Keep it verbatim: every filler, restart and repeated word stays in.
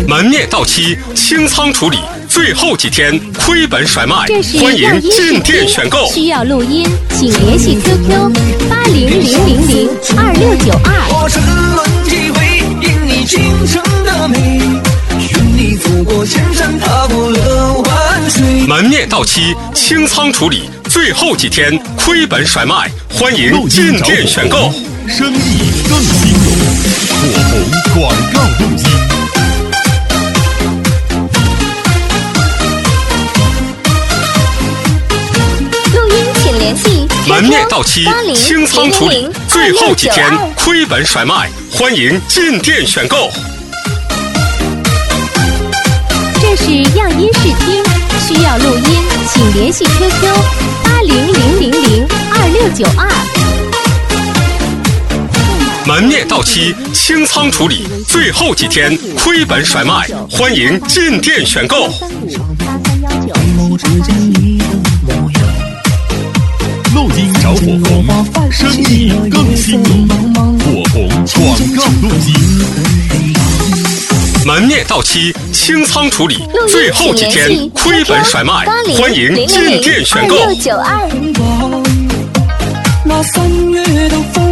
门面到期清仓处理，最后几天亏本甩卖，欢迎进店选购。 需要录音，请联系 Q Q 八零零零零二六九二。 我沉沦体会，因你倾城的美，愿你走过千山，踏过了万水。 门面到期清仓处理，最后几天亏本甩卖，欢迎进店选购。 生意更兴隆，火红广告录音。 门面到期清仓处理，最后几天亏本甩卖，欢迎进店选购。 这是样音视听，需要录音，请联系 Q Q 八零零零零二六九二。 门面到期清仓处理，最后几天亏本甩卖，欢迎进店选购。 录音找火红，生意更兴隆，火红广告录音。 门面到期清仓处理，最后几天亏本甩卖，欢迎进店选购。 二六九二。 那三月的风